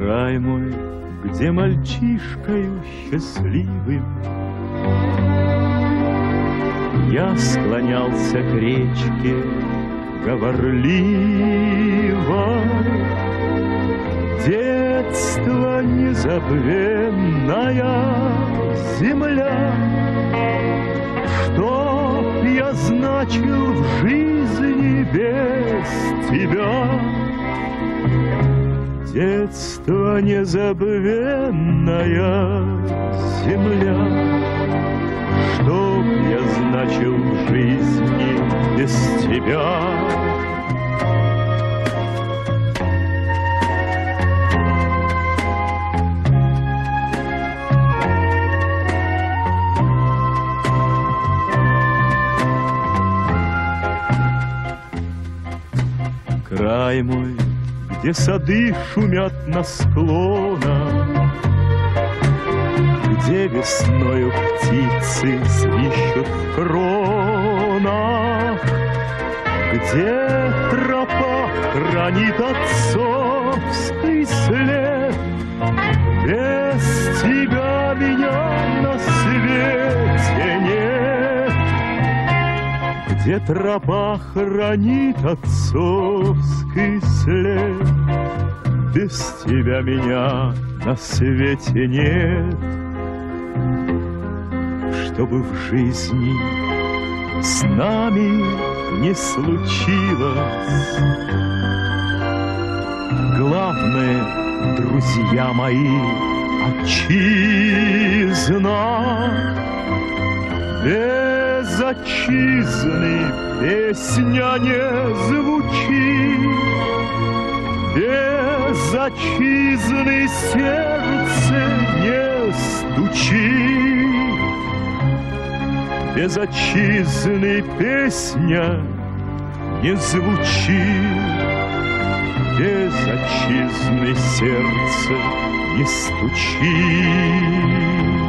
Край мой, где мальчишкою счастливым я склонялся к речке говорливо. Детство незабвенная земля, что я значил в жизни без тебя. Детство незабвенная земля, что я значил в жизни без тебя. Край мой, где сады шумят на склонах, где весною птицы свищут в кронах, где тропа хранит отцовский след. Без тебя меня на свете нет. Где тропа хранит отцовский след, без тебя меня на свете нет. Чтобы в жизни с нами не случилось, главное, друзья мои, отчизна. Без отчизны песня не звучит, без отчизны сердце не стучит, без отчизны песня не звучит, без отчизны сердце не стучит.